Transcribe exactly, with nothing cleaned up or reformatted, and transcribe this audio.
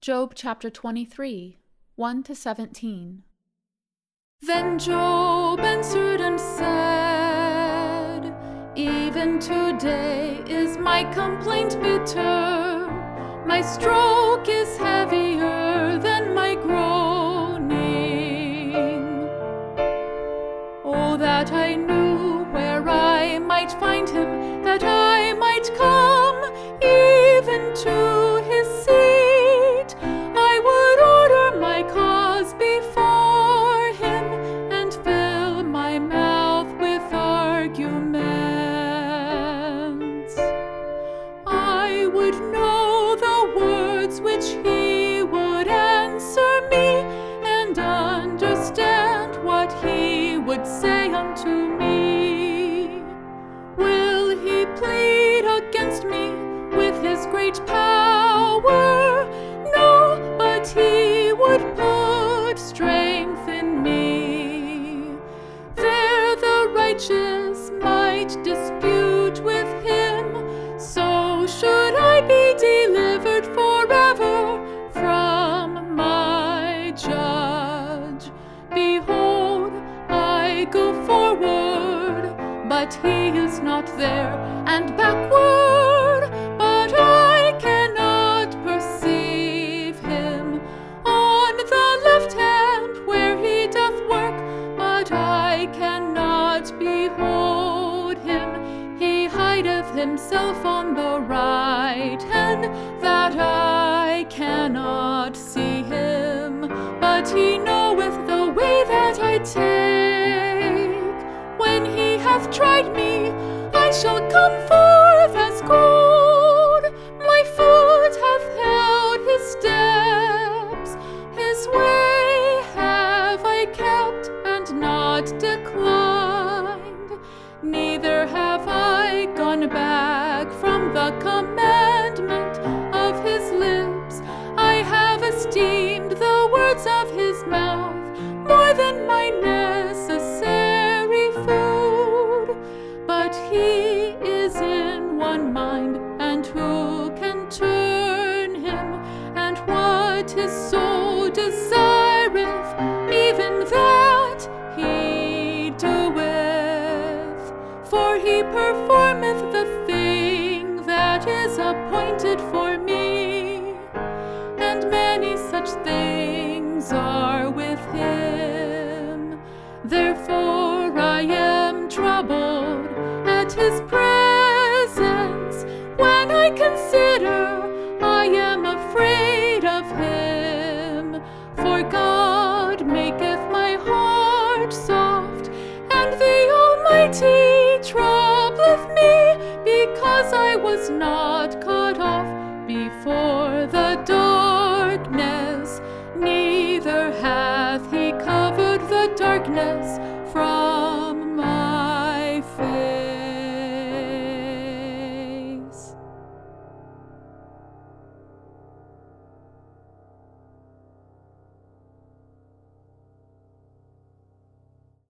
Job chapter twenty-three, one to seventeen. Then Job answered and said, Even today is my complaint bitter. My stroke is heavier than my groaning. Oh, that I knew where I might find him, that I might come even to his seat. I would order my cause before him and fill my mouth with arguments. I would know the words which he would answer me, and understand what he would say unto me. Will he plead against me with his great power? No, but he would put strength in me. There the righteous might dispute with him, so should I be delivered forever from my judge. Behold, I go forward, but he is not there, and backward, but I cannot perceive him. On the left hand where he doth work, but I cannot behold him. He hideth himself on the right hand, that I cannot see him. But he knoweth the way that I take. When he hath tried me, I shall come forth as gold. My foot hath held his steps. His way have I kept and not declined. Neither have I gone back from the commandment of his lips. I have esteemed the words of his mouth more than my necessary food. But he is in one mind, and who can turn him? And what his soul desireth, even that he doeth. For he performeth the thing that is appointed for me, and many such things are with him. Therefore I am troubled at his presence. When I consider, I am afraid of him. For God maketh my heart soft, and the Almighty troubleth me, because I was not cut off before the darkness, neither hath he covered the darkness from